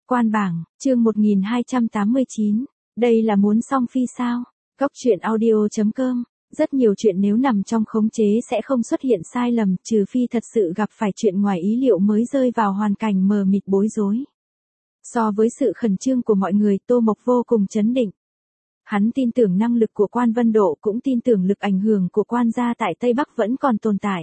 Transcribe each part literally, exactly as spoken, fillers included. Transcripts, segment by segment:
Quan bảng, chương một nghìn hai trăm tám mươi chín. Đây là muốn song phi sao? Góc truyện audio chấm com. Rất nhiều chuyện nếu nằm trong khống chế sẽ không xuất hiện sai lầm, trừ phi thật sự gặp phải chuyện ngoài ý liệu mới rơi vào hoàn cảnh mờ mịt bối rối. So với sự khẩn trương của mọi người, Tô Mộc vô cùng trấn định. Hắn tin tưởng năng lực của Quan Vân Độ, cũng tin tưởng lực ảnh hưởng của Quan gia tại Tây Bắc vẫn còn tồn tại.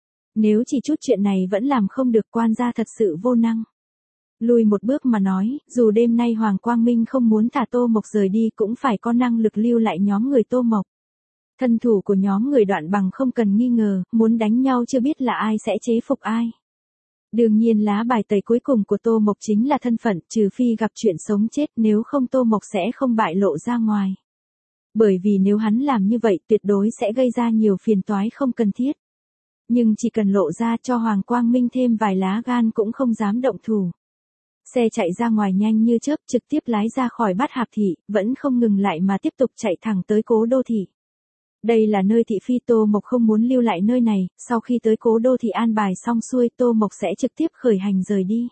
Nếu chỉ chút chuyện này vẫn làm không được, Quan gia thật sự vô năng. Lùi một bước mà nói, dù đêm nay Hoàng Quang Minh không muốn thả Tô Mộc rời đi cũng phải có năng lực lưu lại nhóm người Tô Mộc. Thân thủ của nhóm người Đoạn Bằng không cần nghi ngờ, muốn đánh nhau chưa biết là ai sẽ chế phục ai. Đương nhiên lá bài tẩy cuối cùng của Tô Mộc chính là thân phận, trừ phi gặp chuyện sống chết, nếu không Tô Mộc sẽ không bại lộ ra ngoài. Bởi vì nếu hắn làm như vậy tuyệt đối sẽ gây ra nhiều phiền toái không cần thiết. Nhưng chỉ cần lộ ra cho Hoàng Quang Minh thêm vài lá gan cũng không dám động thủ. Xe chạy ra ngoài nhanh như chớp, trực tiếp lái ra khỏi Bát Hạp thị, vẫn không ngừng lại mà tiếp tục chạy thẳng tới Cố Đô thị. Đây là nơi thị phi, Tô Mộc không muốn lưu lại nơi này, sau khi tới Cố Đô thị an bài xong xuôi, Tô Mộc sẽ trực tiếp khởi hành rời đi.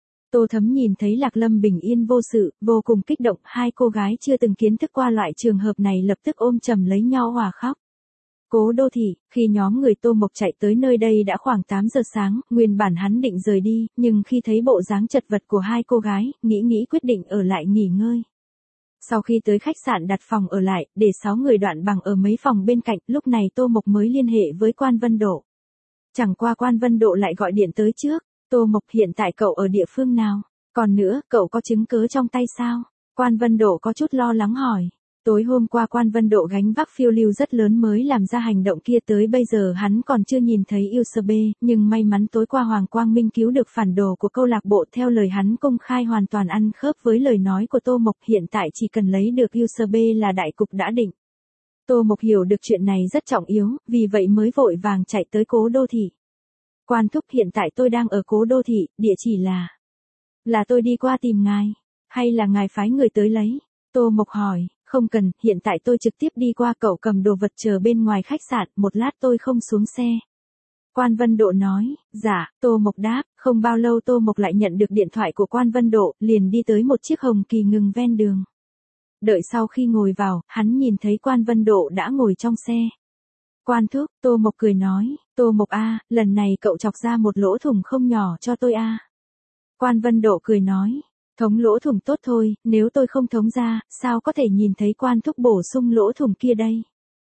Tô Thấm nhìn thấy Lạc Lâm bình yên vô sự, vô cùng kích động, hai cô gái chưa từng kiến thức qua loại trường hợp này lập tức ôm chầm lấy nhau hòa khóc. Cố Đô thị, khi nhóm người Tô Mộc chạy tới nơi đây đã khoảng tám giờ sáng, nguyên bản hắn định rời đi, nhưng khi thấy bộ dáng chật vật của hai cô gái, nghĩ nghĩ quyết định ở lại nghỉ ngơi. Sau khi tới khách sạn đặt phòng ở lại, để sáu người Đoạn Bằng ở mấy phòng bên cạnh, lúc này Tô Mộc mới liên hệ với Quan Vân Độ. Chẳng qua Quan Vân Độ lại gọi điện tới trước. Tô Mộc, hiện tại cậu ở địa phương nào? Còn nữa, cậu có chứng cứ trong tay sao? Quan Vân Độ có chút lo lắng hỏi. Tối hôm qua Quan Vân Độ gánh vác phiêu lưu rất lớn mới làm ra hành động kia, tới bây giờ hắn còn chưa nhìn thấy yêu sơ bê, nhưng may mắn tối qua Hoàng Quang Minh cứu được phản đồ của câu lạc bộ, theo lời hắn công khai hoàn toàn ăn khớp với lời nói của Tô Mộc, hiện tại chỉ cần lấy được yêu sơ bê là đại cục đã định. Tô Mộc hiểu được chuyện này rất trọng yếu, vì vậy mới vội vàng chạy tới Cố Đô thị. Quan thúc, hiện tại tôi đang ở Cố Đô thị, địa chỉ là... Là tôi đi qua tìm ngài, hay là ngài phái người tới lấy? Tô Mộc hỏi. Không cần, hiện tại tôi trực tiếp đi qua, cậu cầm đồ vật chờ bên ngoài khách sạn, một lát tôi không xuống xe. Quan Vân Độ nói. Dạ, Tô Mộc đáp. Không bao lâu Tô Mộc lại nhận được điện thoại của Quan Vân Độ, liền đi tới một chiếc Hồng Kỳ ngừng ven đường. Đợi sau khi ngồi vào, hắn nhìn thấy Quan Vân Độ đã ngồi trong xe. Quan thúc, Tô Mộc cười nói. Tô Mộc a, lần này cậu chọc ra một lỗ thủng không nhỏ cho tôi a. Quan Vân Độ cười nói. Thống lỗ thủng tốt thôi, nếu tôi không thống ra, sao có thể nhìn thấy Quan thúc bổ sung lỗ thủng kia đây?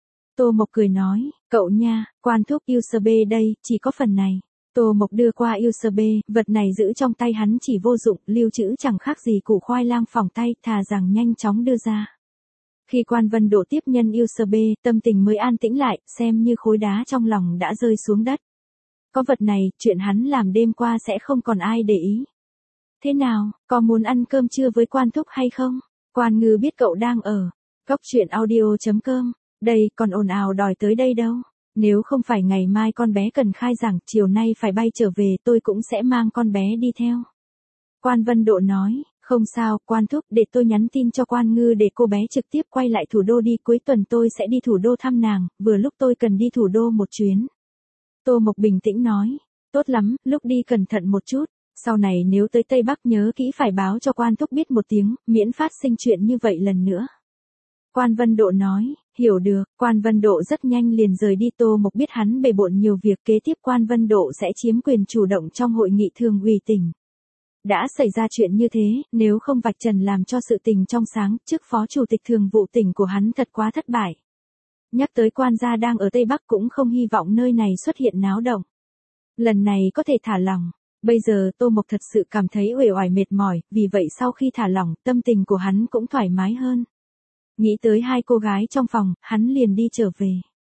Tô Mộc cười nói, cậu nha, Quan thúc, yêu sơ bê đây, chỉ có phần này. Tô Mộc đưa qua yêu sơ bê, vật này giữ trong tay hắn chỉ vô dụng, lưu trữ chẳng khác gì củ khoai lang phỏng tay, thà rằng nhanh chóng đưa ra. Khi Quan Vân Độ tiếp nhân yêu sơ bê, tâm tình mới an tĩnh lại, xem như khối đá trong lòng đã rơi xuống đất. Có vật này, chuyện hắn làm đêm qua sẽ không còn ai để ý. Thế nào, có muốn ăn cơm trưa với Quan thúc hay không? Quan Ngư biết cậu đang ở góc truyện audio chấm com. Đây, còn ồn ào đòi tới đây đâu. Nếu không phải ngày mai con bé cần khai giảng, chiều nay phải bay trở về, tôi cũng sẽ mang con bé đi theo. Quan Vân Độ nói, không sao, Quan thúc, để tôi nhắn tin cho Quan Ngư để cô bé trực tiếp quay lại thủ đô đi, cuối tuần tôi sẽ đi thủ đô thăm nàng, vừa lúc tôi cần đi thủ đô một chuyến. Tô Mộc bình tĩnh nói, tốt lắm, lúc đi cẩn thận một chút. Sau này nếu tới Tây Bắc nhớ kỹ phải báo cho Quan thúc biết một tiếng, miễn phát sinh chuyện như vậy lần nữa. Quan Vân Độ nói, hiểu được. Quan Vân Độ rất nhanh liền rời đi. Tô Mộc biết hắn bề bộn nhiều việc, kế tiếp Quan Vân Độ sẽ chiếm quyền chủ động trong hội nghị thường ủy tỉnh. Đã xảy ra chuyện như thế, nếu không vạch trần làm cho sự tình trong sáng, trước phó chủ tịch thường vụ tỉnh của hắn thật quá thất bại. Nhắc tới Quan gia đang ở Tây Bắc cũng không hy vọng nơi này xuất hiện náo động. Lần này có thể thả lỏng. Bây giờ Tô Mộc thật sự cảm thấy uể oải mệt mỏi, vì vậy sau khi thả lỏng, tâm tình của hắn cũng thoải mái hơn. Nghĩ tới hai cô gái trong phòng, hắn liền đi trở về.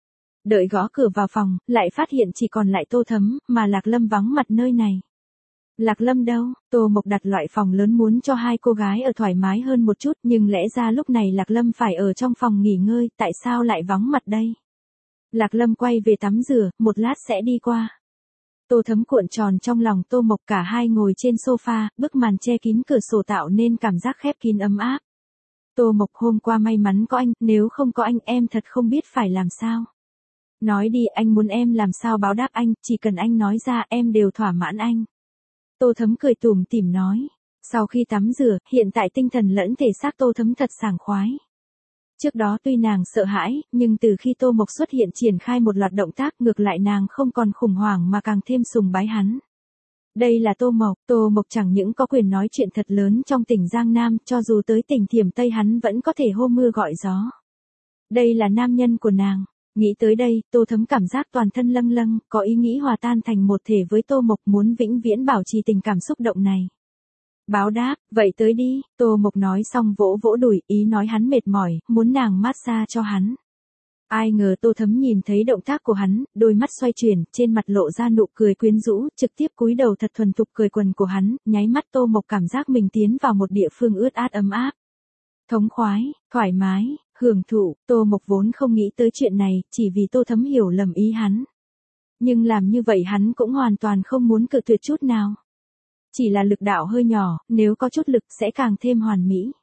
Đợi gõ cửa vào phòng, lại phát hiện chỉ còn lại Tô Thấm, mà Lạc Lâm vắng mặt nơi này. Lạc Lâm đâu? Tô Mộc đặt loại phòng lớn muốn cho hai cô gái ở thoải mái hơn một chút, nhưng lẽ ra lúc này Lạc Lâm phải ở trong phòng nghỉ ngơi, tại sao lại vắng mặt đây? Lạc Lâm quay về tắm rửa, một lát sẽ đi qua. Tô Thấm cuộn tròn trong lòng Tô Mộc, cả hai ngồi trên sofa, bức màn che kín cửa sổ tạo nên cảm giác khép kín ấm áp. Tô Mộc, hôm qua may mắn có anh, nếu không có anh em thật không biết phải làm sao. Nói đi, anh muốn em làm sao báo đáp anh, chỉ cần anh nói ra em đều thỏa mãn anh. Tô Thấm cười tủm tỉm nói. Sau khi tắm rửa, hiện tại tinh thần lẫn thể xác Tô Thấm thật sảng khoái. Trước đó tuy nàng sợ hãi, nhưng từ khi Tô Mộc xuất hiện triển khai một loạt động tác ngược lại nàng không còn khủng hoảng mà càng thêm sùng bái hắn. Đây là Tô Mộc, Tô Mộc chẳng những có quyền nói chuyện thật lớn trong tỉnh Giang Nam, cho dù tới tỉnh Thiểm Tây hắn vẫn có thể hô mưa gọi gió. Đây là nam nhân của nàng. Nghĩ tới đây, Tô Thấm cảm giác toàn thân lâng lâng, có ý nghĩ hòa tan thành một thể với Tô Mộc, muốn vĩnh viễn bảo trì tình cảm xúc động này. Báo đáp, vậy tới đi, Tô Mộc nói xong vỗ vỗ đùi, ý nói hắn mệt mỏi, muốn nàng massage cho hắn. Ai ngờ Tô Thấm nhìn thấy động tác của hắn, đôi mắt xoay chuyển, trên mặt lộ ra nụ cười quyến rũ, trực tiếp cúi đầu thật thuần thục cười quần của hắn, nháy mắt Tô Mộc cảm giác mình tiến vào một địa phương ướt át ấm áp. Thống khoái, thoải mái, hưởng thụ, Tô Mộc vốn không nghĩ tới chuyện này, chỉ vì Tô Thấm hiểu lầm ý hắn. Nhưng làm như vậy hắn cũng hoàn toàn không muốn cự tuyệt chút nào. Chỉ là lực đạo hơi nhỏ, nếu có chút lực sẽ càng thêm hoàn mỹ.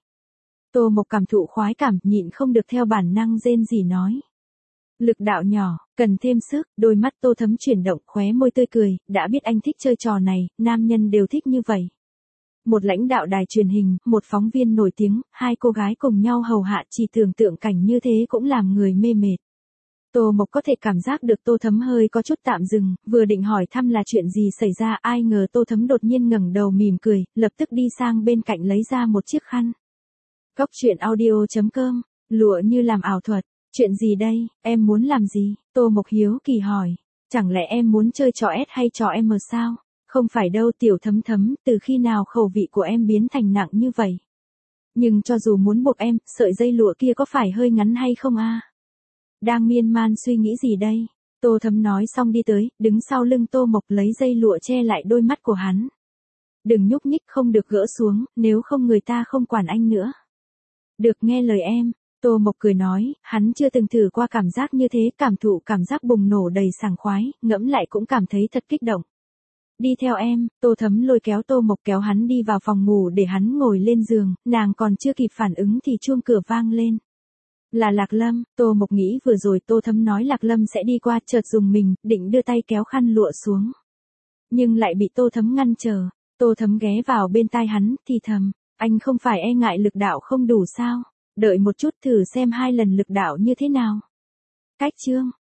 Tô Mộc cảm thụ khoái cảm, nhịn không được theo bản năng rên rỉ nói. Lực đạo nhỏ, cần thêm sức, đôi mắt Tô Thấm chuyển động, khóe môi tươi cười, đã biết anh thích chơi trò này, nam nhân đều thích như vậy. Một lãnh đạo đài truyền hình, một phóng viên nổi tiếng, hai cô gái cùng nhau hầu hạ, chỉ tưởng tượng cảnh như thế cũng làm người mê mệt. Tô Mộc có thể cảm giác được Tô Thấm hơi có chút tạm dừng, vừa định hỏi thăm là chuyện gì xảy ra, ai ngờ Tô Thấm đột nhiên ngẩng đầu mỉm cười, lập tức đi sang bên cạnh lấy ra một chiếc khăn. Cốc truyện audio chấm com, lụa như làm ảo thuật, chuyện gì đây, em muốn làm gì? Tô Mộc hiếu kỳ hỏi, chẳng lẽ em muốn chơi trò S hay trò M sao? Không phải đâu Tiểu Thấm Thấm, từ khi nào khẩu vị của em biến thành nặng như vậy? Nhưng cho dù muốn buộc em, sợi dây lụa kia có phải hơi ngắn hay không a? Đang miên man suy nghĩ gì đây? Tô Thấm nói xong đi tới, đứng sau lưng Tô Mộc lấy dây lụa che lại đôi mắt của hắn. Đừng nhúc nhích, không được gỡ xuống, nếu không người ta không quản anh nữa. Được, nghe lời em. Tô Mộc cười nói, hắn chưa từng thử qua cảm giác như thế, cảm thụ cảm giác bùng nổ đầy sảng khoái, ngẫm lại cũng cảm thấy thật kích động. Đi theo em, Tô Thấm lôi kéo Tô Mộc kéo hắn đi vào phòng ngủ để hắn ngồi lên giường, nàng còn chưa kịp phản ứng thì chuông cửa vang lên. Là Lạc Lâm, Tô Mộc nghĩ vừa rồi Tô Thấm nói Lạc Lâm sẽ đi qua, chợt dùng mình, định đưa tay kéo khăn lụa xuống. Nhưng lại bị Tô Thấm ngăn trở, Tô Thấm ghé vào bên tai hắn, thì thầm, anh không phải e ngại lực đạo không đủ sao, đợi một chút thử xem hai lần lực đạo như thế nào. Cách chương.